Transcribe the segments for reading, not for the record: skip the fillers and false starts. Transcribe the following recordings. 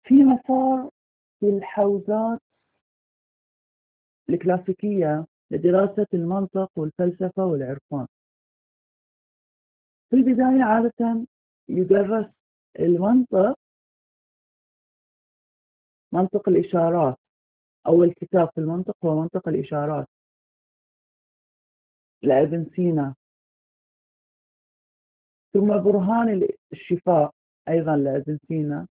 في مسار في الحوزات الكلاسيكية لدراسة المنطق والفلسفة والعرفان. في البداية عادة يدرس المنطق، منطق الإشارات. أول كتاب في المنطق هو منطق الإشارات لابن سينا، ثم برهان الشفاء أيضا لابن سينا.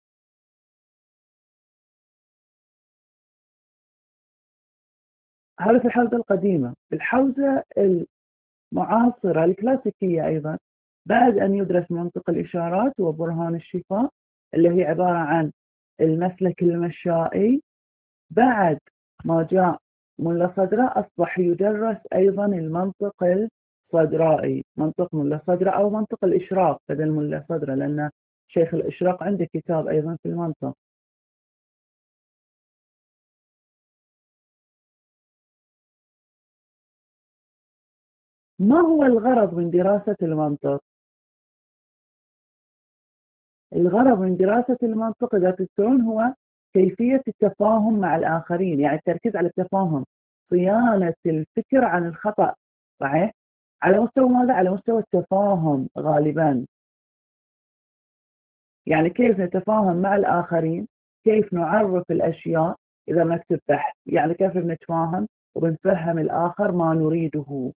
هذا في الحوزة القديمة. في الحوزة المعاصرة الكلاسيكية أيضا بعد أن يدرس منطق الإشارات وبرهان الشفاء اللي هي عبارة عن المسلك المشائي، بعد ما جاء ملا صدرة أصبح يدرس أيضا المنطق الصدرائي، منطق ملا صدرة أو منطق الإشراق بدل ملا صدرة، لأن شيخ الإشراق عنده كتاب أيضا في المنطق. ما هو الغرض من دراسة المنطق؟ الغرض من دراسة المنطق إذا تذكرون هو كيفية التفاهم مع الآخرين، يعني التركيز على التفاهم، صيانة الفكر عن الخطأ، صحيح؟ على مستوى ماذا؟ على مستوى التفاهم غالبا. يعني كيف نتفاهم مع الآخرين، كيف نعرف الأشياء إذا نكتب بحث، يعني كيف بنتفاهم وبنفهم الآخر ما نريده،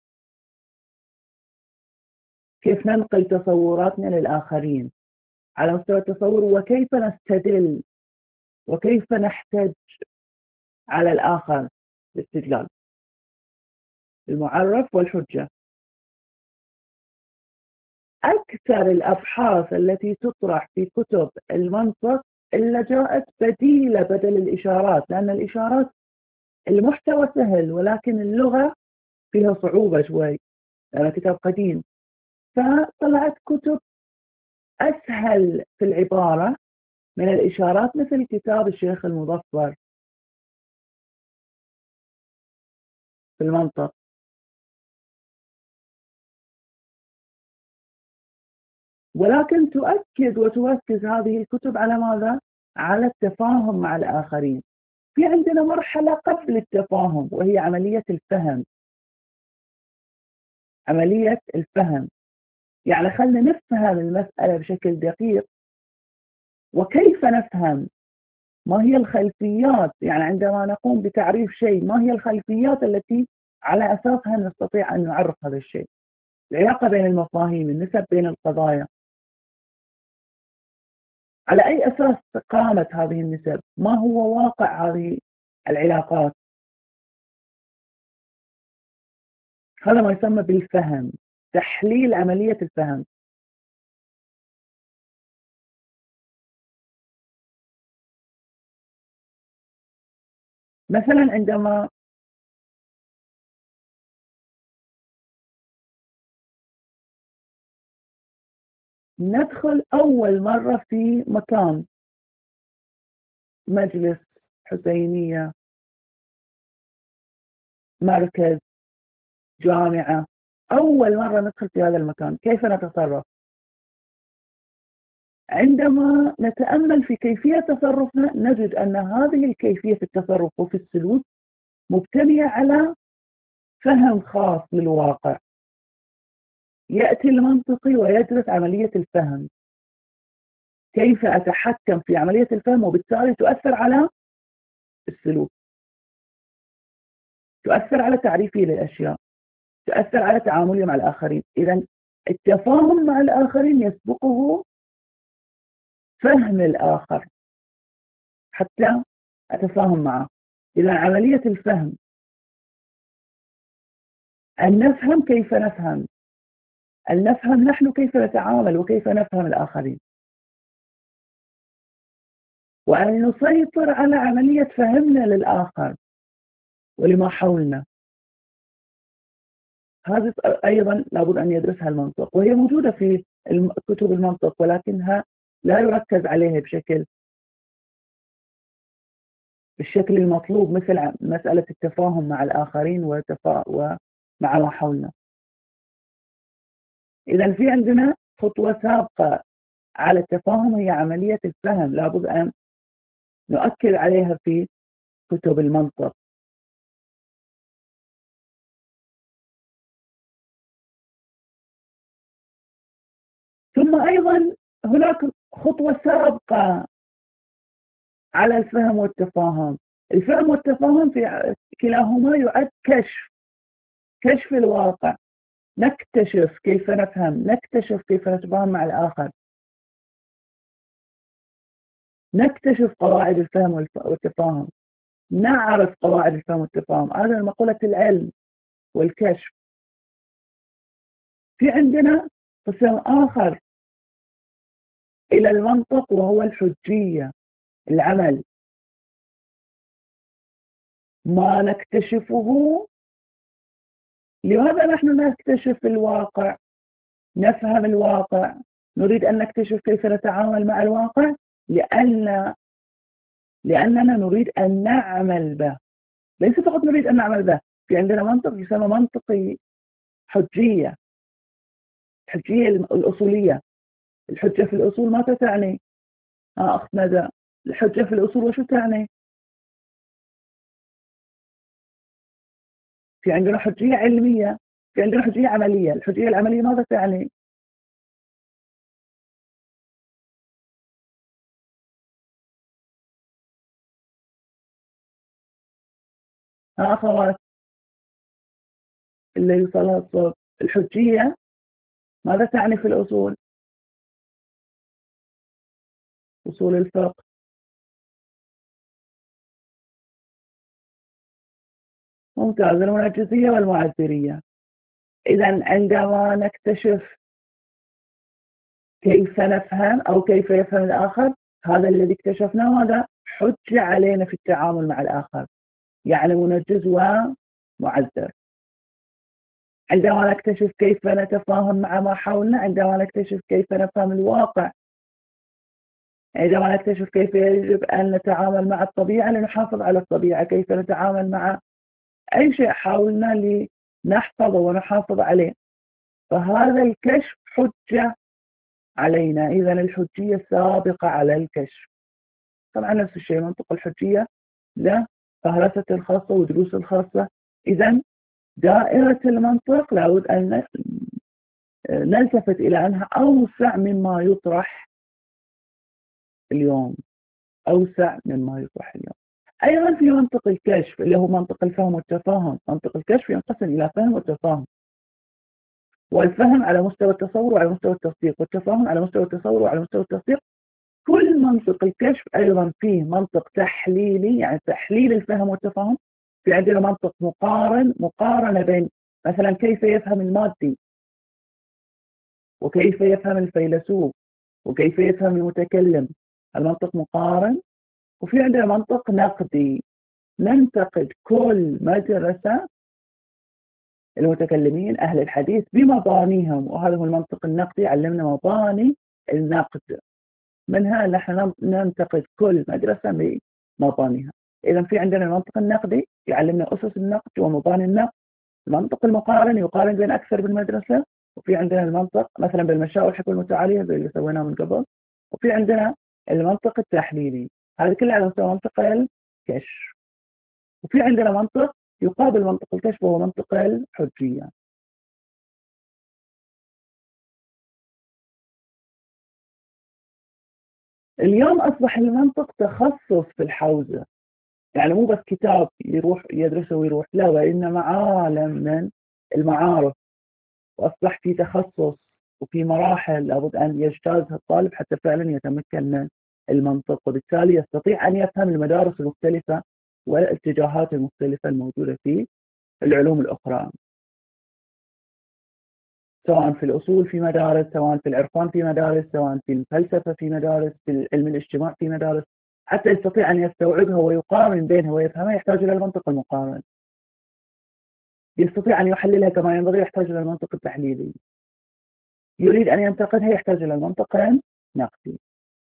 كيف ننقل تصوراتنا للآخرين على مستوى التصور، وكيف نستدل وكيف نحتج على الآخر باستدلال المعرف والحجة. أكثر الأبحاث التي تطرح في كتب المنطق إلا جاءت بديلة بدل الإشارات، لأن الإشارات المحتوى سهل ولكن اللغة فيها صعوبة شوي لأنه كتاب قديم، فطلعت كتب أسهل في العبارة من الإشارات مثل كتاب الشيخ المظفر في المنطق. ولكن تؤكد وتركز هذه الكتب على ماذا؟ على التفاهم مع الآخرين. في عندنا مرحلة قبل التفاهم وهي عملية الفهم. عملية الفهم يعني خلنا نفهم المسألة بشكل دقيق. وكيف نفهم؟ ما هي الخلفيات؟ يعني عندما نقوم بتعريف شيء ما هي الخلفيات التي على أساسها نستطيع أن نعرف هذا الشيء؟ العلاقة بين المفاهيم، النسب بين القضايا، على أي أساس قامت هذه النسب؟ ما هو واقع هذه العلاقات؟ هذا ما يسمى بالفهم، تحليل عملية الفهم. مثلا عندما ندخل أول مرة في مكان، مجلس، حسينية، مركز، جامعة، أول مرة ندخل في هذا المكان كيف نتصرف؟ عندما نتأمل في كيفية تصرفنا نجد أن هذه الكيفية في التصرف وفي السلوك مبتنية على فهم خاص للواقع. يأتي المنطقي ويدرس عملية الفهم، كيف أتحكم في عملية الفهم وبالتالي تؤثر على السلوك، تؤثر على تعريفي للأشياء، تؤثر على تعاملي مع الآخرين. إذا التفاهم مع الآخرين يسبقه فهم الآخر حتى أتفاهم معه. إذا عملية الفهم أن نفهم كيف نفهم، أن نفهم نحن كيف نتعامل وكيف نفهم الآخرين، وأن نسيطر على عملية فهمنا للآخر ولما حولنا. هذه أيضا لابد أن يدرسها المنطق، وهي موجودة في كتب المنطق ولكنها لا يركز عليها بالشكل المطلوب، مثل مسألة التفاهم مع الآخرين ومع ما حولنا. إذا في عندنا خطوة سابقة على التفاهم هي عملية الفهم، لابد أن نؤكد عليها في كتب المنطق. ثم أيضا هناك خطوة سابقة على الفهم والتفاهم. الفهم والتفاهم في كلاهما يعد كشف الواقع، نكتشف كيف نفهم، نكتشف كيف نتفاهم مع الآخر، نكتشف قواعد الفهم والتفاهم، نعرف قواعد الفهم والتفاهم. هذا مقولة العلم والكشف. في عندنا قسم آخر إلى المنطق وهو الحجية، العمل، ما نكتشفه. لماذا نحن نكتشف الواقع، نفهم الواقع، نريد أن نكتشف كيف نتعامل مع الواقع؟ لأننا نريد أن نعمل به، ليس فقط نريد أن نعمل به. في عندنا منطق يسمى منطقي حجية، الحجية الأصولية. الحجة في الأصول ماذا تعني؟ أخت ندى، الحجة في الأصول وشو تعني؟ في عندنا حجية علمية، في عندنا حجية عملية. الحجية العملية ماذا تعني؟ أخوات اللي يوصلها الصوت، الحجية ماذا تعني في الأصول؟ أصول الفقه. ممتاز، المنجزية والمعذرية. إذا عندما نكتشف كيف نفهم أو كيف يفهم الآخر، هذا الذي اكتشفناه هذا حجة علينا في التعامل مع الآخر، يعني منجز ومعذر. عندما نكتشف كيف نتفاهم مع ما حولنا، عندما نكتشف كيف نفهم الواقع، عندما نكتشف كيف يجب أن نتعامل مع الطبيعة لنحافظ على الطبيعة، كيف نتعامل مع أي شيء حولنا لنحفظه ونحافظ عليه، فهذا الكشف حجة علينا. إذا الحجية سابقة على الكشف. طبعا نفس الشيء منطق الحجية له فهرسة الخاصة ودروس الخاصة. إذا دائرة المنطق لابد أن نلتفت إلى أنها أوسع مما يطرح اليوم، أوسع مما يطرح اليوم. أيضا في منطق الكشف اللي هو منطق الفهم والتفاهم. منطق الكشف ينقسم إلى فهم وتفاهم، والفهم على مستوى التصور وعلى مستوى التصديق، والتفاهم على مستوى التصور وعلى مستوى التصديق. كل منطق الكشف أيضا فيه منطق تحليلي، يعني تحليل الفهم والتفاهم. في عندنا منطق مقارنة بين مثلا كيف يفهم المادي وكيف يفهم الفيلسوف وكيف يفهم المتكلم، المنطق مقارن. وفي عندنا منطق نقدي، ننتقد كل مدرسة، المتكلمين أهل الحديث بمبانيهم، وهذا هو المنطق النقدي، علمنا مباني النقد، منها نحن ننتقد كل مدرسة بمبانيها. إذا في عندنا المنطق النقدي يعلمنا أسس النقد ومباني النقد. المنطق المقارن يقارن بين أكثر من مدرسة. وفي عندنا المنطق مثلا بالمشاء والحكم المتعالية زي اللي سويناه من قبل. وفي عندنا المنطق التحليلي، هذا كله على مستوى منطق الكشف. وفي عندنا منطق يقابل منطق الكشف وهو منطق الحجية. اليوم أصبح المنطق تخصص في الحوزة، يعني مو بس كتاب يروح يدرسه ويروح، لا، وإنما عالم من المعارف، وأصبح في تخصص وفي مراحل لابد أن يجتازها الطالب حتى فعلا يتمكن من المنطق، وبالتالي يستطيع أن يفهم المدارس المختلفة والاتجاهات المختلفة الموجودة في العلوم الأخرى، سواء في الأصول في مدارس، سواء في العرفان في مدارس، سواء في الفلسفة في مدارس، في علم الاجتماع في مدارس. حتى يستطيع أن يستوعبها ويقارن بينها ويفهمها يحتاج إلى المنطق المقارن. يستطيع أن يحللها كما ينبغي يحتاج إلى المنطق التحليلي. يريد أن ينتقدها يحتاج إلى المنطق النقدي.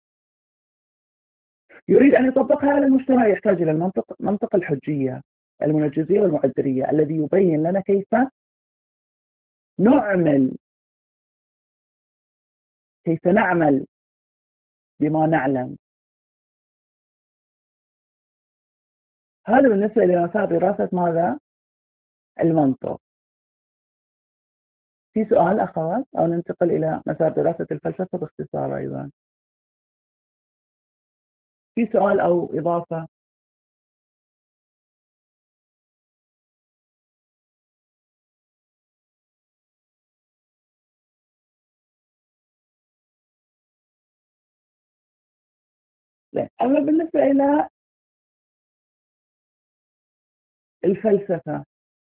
يريد أن يطبقها على المجتمع يحتاج إلى منطق الحجية المنجزية والمعذرية، الذي يبين لنا نعمل كيف نعمل بما نعلم. هذا بالنسبة لمسار دراسة ماذا؟ المنطق. في سؤال أخوات أو ننتقل إلى مسار دراسة الفلسفة باختصار أيضا؟ في سؤال أو إضافة؟ لا. أما بالنسبة إلى الفلسفة،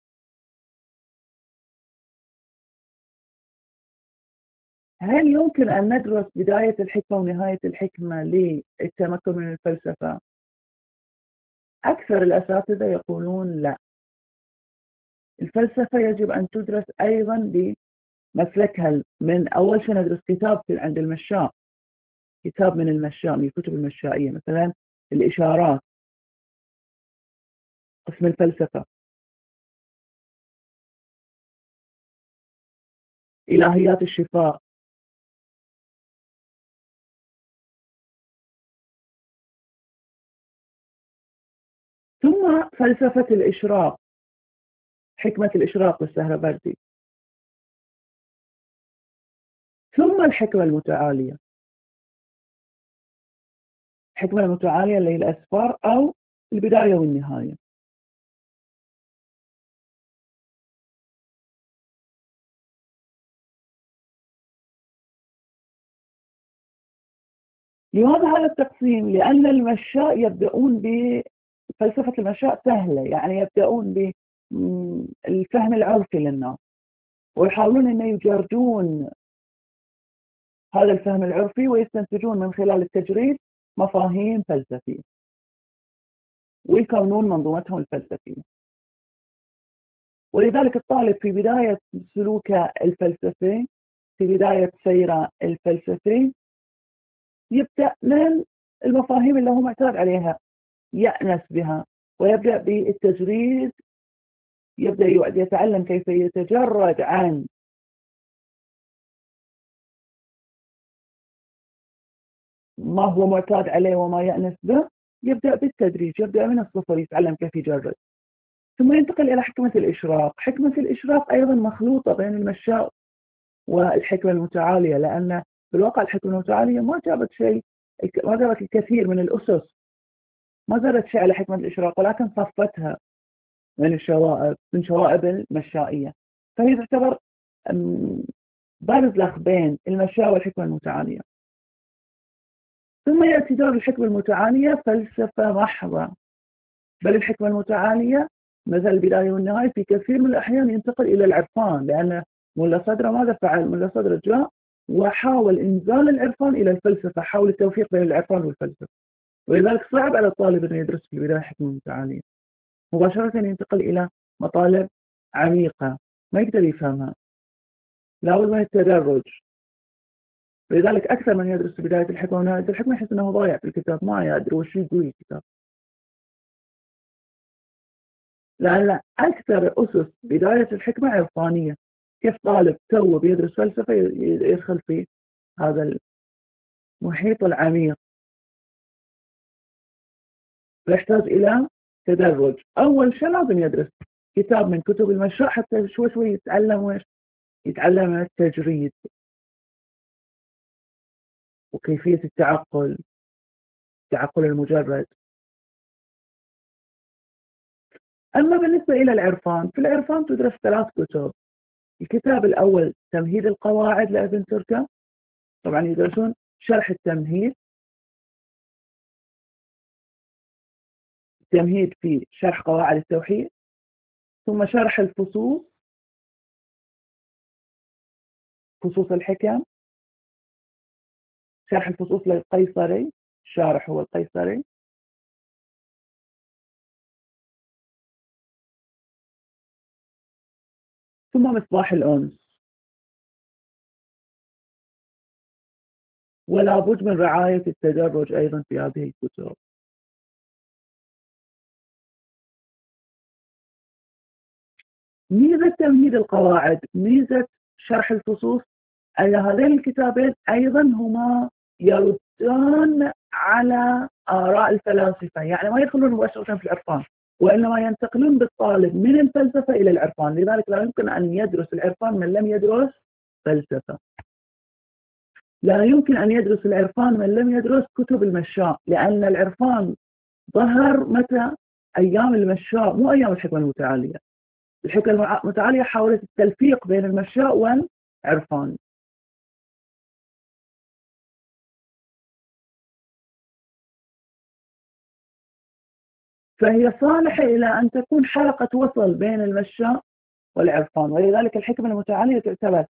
هل يمكن أن ندرس بداية الحكمة ونهاية الحكمة للتمكن من الفلسفة؟ أكثر الأساتذة يقولون لا، الفلسفة يجب أن تدرس أيضا بمسلكها. من أول شيء ندرس كتاب عند المشاء، كتاب من المشاء، من الكتب المشائية، مثلا الإشارات، قسم الفلسفة، إلهيات الشفاء، ثم فلسفة الإشراق، حكمة الإشراق للسهروردي، ثم الحكمة المتعالية. الحكمة المتعالية اللي هي الأسفار أو البداية والنهاية. لماذا هذا التقسيم؟ لأن المشاء يبدأون بفلسفة المشاء سهلة، يعني يبدأون بالفهم العرفي للناس ويحاولون أن يجردون هذا الفهم العرفي ويستنتجون من خلال التجريد مفاهيم فلسفية ويكونون منظومتهم الفلسفية. ولذلك الطالب في بداية سلوكه الفلسفي، في بداية سيره الفلسفي، يبدأ من المفاهيم اللي هو معتاد عليها، يأنس بها ويبدأ بالتجريد، يبدأ يتعلم كيف يتجرد عن ما هو معتاد عليه وما يأنس به. يبدأ بالتدريج، يبدأ من الصفر، يتعلم كيف يجرد، ثم ينتقل إلى حكمة الإشراق. حكمة الإشراق أيضا مخلوطة بين المشاء والحكمة المتعالية، لأن في الواقع الحكمة المتعالية ما جابت شيء، ما جابت الكثير من الأسس، ما زادت شيء على حكمة الإشراق، ولكن صفتها من الشوائب، من شوائب المشائية. فهي تعتبر برزخ بين المشاء والحكمة المتعالية. ثم يأتي دور الحكمة المتعالية فلسفة محضة، بل الحكمة المتعالية مثل البداية والنهاية في كثير من الأحيان ينتقل إلى العرفان، لأن ملا صدر ماذا فعل؟ ملا صدر جاء وحاول إنزال العرفان إلى الفلسفة، حاول التوفيق بين العرفان والفلسفة. ولذلك صعب على الطالب أن يدرس في البداية حكمة متعالية، مباشرة ينتقل إلى مطالب عميقة ما يقدر يفهمها، لابد من التدرج. لذلك أكثر من يدرس في بداية الحكمة ونهاية الحكمة يحس أنه ضايع في الكتاب، ما يدري وش يقول الكتاب، لأن أكثر أسس بداية الحكمة عرفانية. كيف طالب تو بيدرس فلسفة يدخل في هذا المحيط العميق؟ فيحتاج إلى تدرج. أول شيء لازم يدرس كتاب من كتب المشروع حتى شوي شوي يتعلم ويش، يتعلم التجريد وكيفية التعقل، التعقل المجرد. أما بالنسبة إلى العرفان، في العرفان تدرس 3 كتب. الكتاب الأول تمهيد القواعد لابن تركة، طبعا يدرسون شرح التمهيد، تمهيد في شرح قواعد التوحيد، ثم شرح الفصوص، فصوص الحكم، شرح الفصوص للقيصري، الشارح هو القيصري، ثم مصباح الأنس. ولا بد من رعاية التدرج أيضا في هذه الكتب. ميزة تمهيد القواعد، ميزة شرح الفصوص، أن هذين الكتابين أيضا هما يرد يردان على آراء الفلاسفة، يعني ما يدخلون مباشرة في العرفان، وإنما ينتقلون بالطالب من الفلسفة إلى العرفان. لذلك لا يمكن أن يدرس العرفان من لم يدرس فلسفة. لا يمكن أن يدرس العرفان من لم يدرس كتب المشاء، لأن العرفان ظهر متى؟ أيام المشاء، مو أيام الحكمة المتعالية. الحكمة المتعالية حاولت التلفيق بين المشاء والعرفان. فهي صالحة إلى أن تكون حلقة وصل بين المشاء والعرفان، ولذلك الحكمة المتعالية تعتبر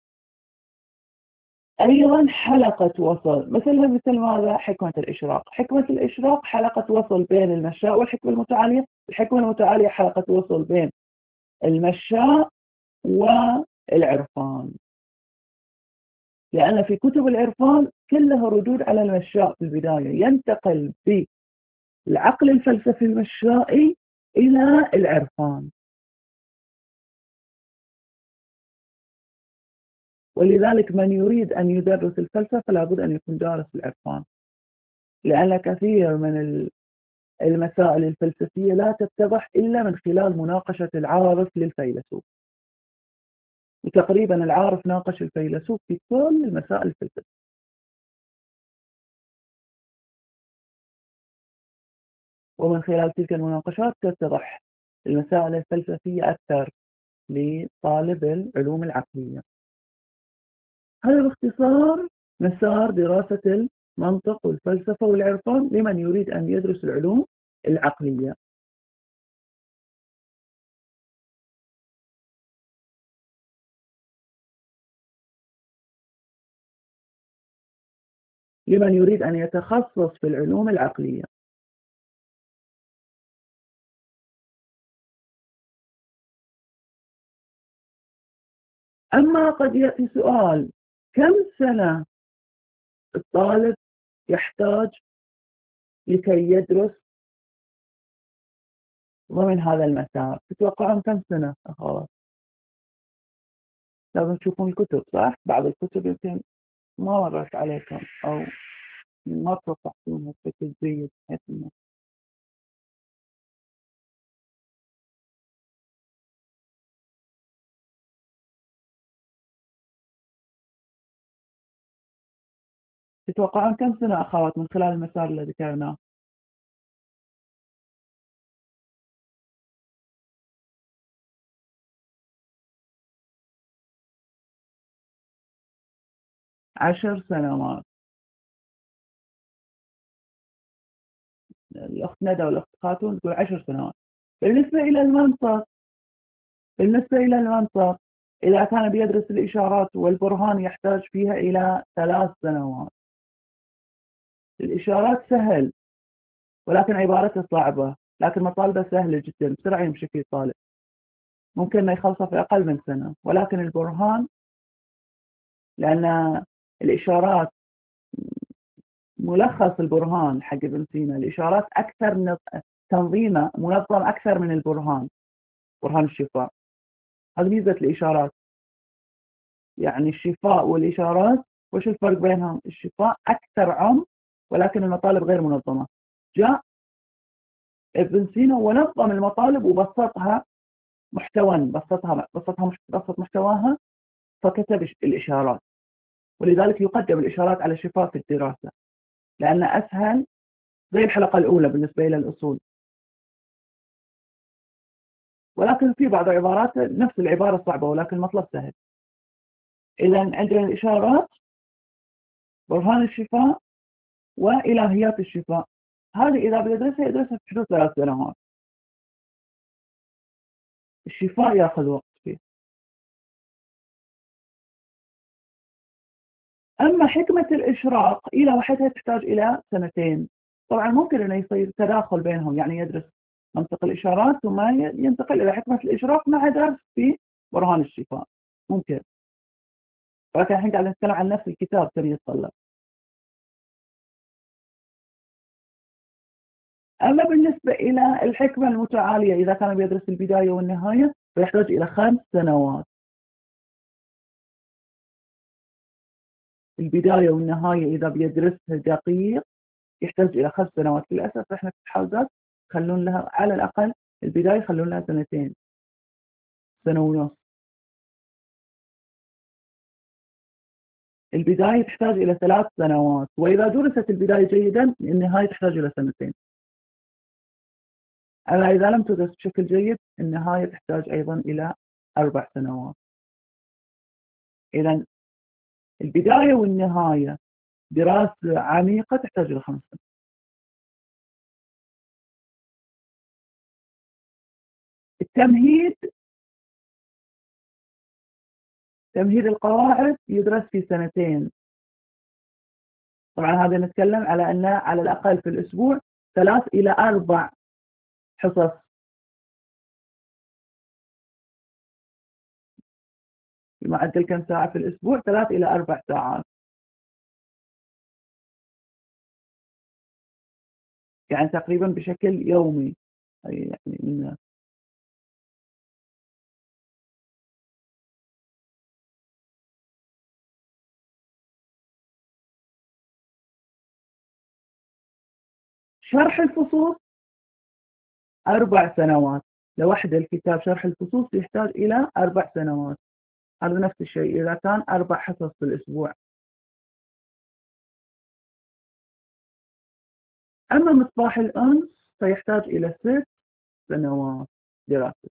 أيضا حلقة وصل. مثل ماذا؟ حكمة الإشراق. حكمة الإشراق حلقة وصل بين المشاء والحكمة المتعالية. الحكمة المتعالية حلقة وصل بين المشاء والعرفان، لأن في كتب العرفان كلها ردود على المشاء في البداية، ينتقل بالعقل الفلسفي المشائي إلى العرفان. ولذلك من يريد أن يدرس الفلسفة لابد أن يكون دارس العرفان، لأن كثير من المسائل الفلسفية لا تتضح إلا من خلال مناقشة العارف للفيلسوف. وتقريبا العارف ناقش الفيلسوف في كل المسائل الفلسفية. ومن خلال تلك المناقشات تتضح المسائل الفلسفية أكثر لطالب العلوم العقلية. هذا باختصار مسار دراسة المنطق والفلسفة والعرفان لمن يريد أن يدرس العلوم العقلية. لمن يريد أن يتخصص في العلوم العقلية. أما قد يأتي سؤال: كم سنة الطالب يحتاج لكي يدرس ضمن هذا المسار؟ تتوقعون كم سنة أخوات؟ لازم تشوفون الكتب، صح؟ بعض الكتب يمكن ما مرت عليكم أو ما توقعتونها بشكل جيد بحيث إنه تتوقعون كم سنة أخوات من خلال المسار الذي ذكرناه؟ 10 سنوات. الأخت ندى والأخت خاتون تقول 10 سنوات. بالنسبة إلى المنطق، بالنسبة إلى المنطق إذا كان بيدرس الإشارات والبرهان يحتاج فيها إلى 3 سنوات. الإشارات سهل ولكن عبارتها صعبة، لكن مطالبه سهلة جدا، بسرعة يمشي فيه طالب، ممكن ما يخلصه في أقل من سنة. ولكن البرهان، لأن الإشارات ملخص البرهان حق ابن سينا، الإشارات أكثر تنظيمه منظم أكثر من البرهان، برهان الشفاء. هذه ميزة الإشارات. يعني الشفاء والإشارات وش الفرق بينهم؟ الشفاء أكثر عمق ولكن المطالب غير منظمة. جاء ابن سينا ونظم المطالب وبسطها محتوى، بسط محتواها، فكتب الإشارات. ولذلك يقدم الإشارات على الشفاء في الدراسة لأنه أسهل، زي الحلقة الأولى بالنسبة إلى الأصول. ولكن في بعض العبارات نفس العبارة صعبة ولكن المطلب سهل. إذا عندنا الإشارات، برهان الشفاء، وإلهيات الشفاء. هذه إذا بيدرسها يدرسها في حدود 3 سنوات. الشفاء يأخذ وقت فيه. أما حكمة الإشراق إلى وحدها تحتاج إلى 2 سنين. طبعا ممكن أنه يصير تداخل بينهم، يعني يدرس منطق الإشارات ثم ينتقل إلى حكمة الإشراق مع درس في برهان الشفاء، ممكن. ولكن الحين قاعد نتكلم عن نفس الكتاب كم يتطلب. أما بالنسبة إلى الحكمة المتعالية إذا كان بيدرس البداية والنهاية فيحتاج إلى 5 سنوات. البداية والنهاية إذا بيدرسها دقيق يحتاج إلى 5 سنوات. للأسف إحنا في الحوزات خلون لها على الأقل البداية خلون لها 2 سنة ونص. البداية تحتاج إلى 3 سنوات، وإذا درست البداية جيدا النهاية تحتاج إلى 2 سنين. أما إذا لم تدرس بشكل جيد النهاية تحتاج أيضا إلى 4 سنوات. إذا البداية والنهاية دراسة عميقة تحتاج إلى 5 سنوات. التمهيد، تمهيد القواعد يدرس في 2 سنين. طبعا هذا نتكلم على أنه على الأقل في الأسبوع 3 إلى 4 حصص. بمعدل كم ساعة في الأسبوع؟ 3 إلى 4 ساعات، يعني تقريبا بشكل يومي. يعني شرح الفصول 4 سنوات. لوحده الكتاب شرح الفصول يحتاج إلى 4 سنوات. هذا نفس الشيء إذا كان 4 حصص في الأسبوع. أما مصباح الأنس فيحتاج إلى 6 سنوات دراسة.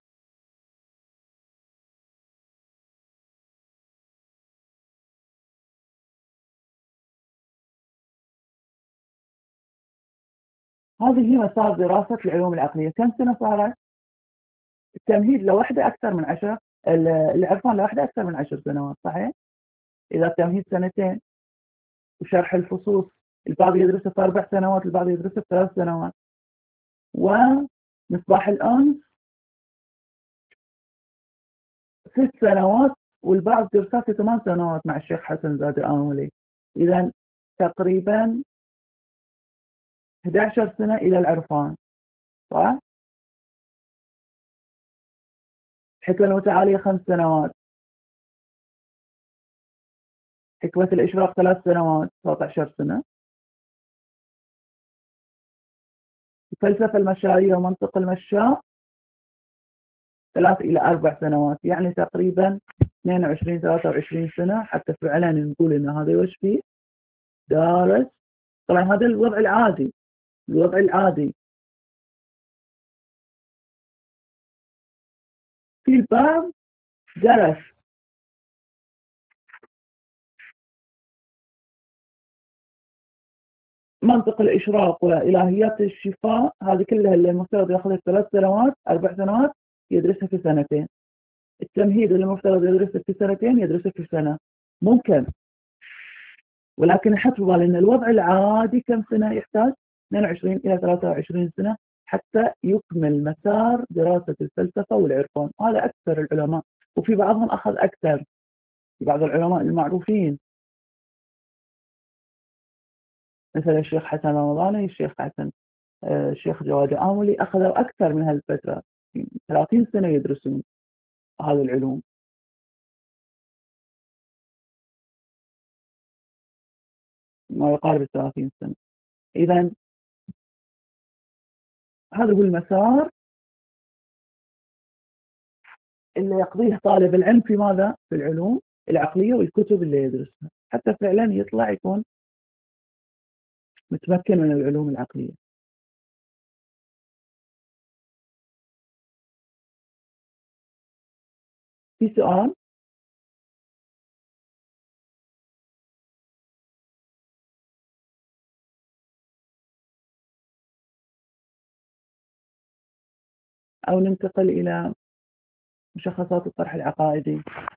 هذه هي مسار دراسة العلوم العقلية. كم سنة صارت؟ التمهيد لوحده أكثر من 10، العرفان لوحده أكثر من 10 سنوات، صحيح؟ إذا التمهيد 2 سنين وشرح الفصوص البعض يدرسه في 4 سنوات البعض يدرسه في 3 سنوات. ومصباح الأنس 6 سنوات والبعض درسها في 8 سنوات مع الشيخ حسن زاد آملي. إذا تقريبا 11 سنة إلى العرفان، صح؟ حكمة المتعالية 5 سنوات، حكمة الإشراق 3 سنوات، 13 سنة. الفلسفة المشاعرية ومنطق المشاء 3 إلى 4 سنوات، يعني تقريبا 22 23 سنة حتى فعلا نقول إن هذا وش فيه دارس. طبعا هذا الوضع العادي، الوضع العادي. في البعض درس منطق الإشراق وإلهيات الشفاء، هذه كلها اللي المفترض ياخذها 3 سنوات 4 سنوات يدرسها في 2 سنين. التمهيد اللي المفترض يدرسه في 2 سنين يدرسه في سنة. ممكن، ولكن حط في بالي ان الوضع العادي كم سنة يحتاج؟ 22 إلى 23 سنة حتى يكمل مسار دراسة الفلسفة والعرفان. هذا أكثر العلماء، وفي بعضهم أخذ أكثر، في بعض العلماء المعروفين مثل الشيخ حسن رمضاني، الشيخ حسن، الشيخ جواد آملي أخذوا أكثر من هالفترة، 30 سنة يدرسون هذه العلوم. ما يقارب 30 سنة. إذا هذا هو المسار اللي يقضيه طالب العلم في ماذا؟ في العلوم العقلية والكتب اللي يدرسها حتى فعلا يطلع يكون متمكن من العلوم العقلية. في سؤال؟ أو ننتقل إلى مشخصات الطرح العقائدي.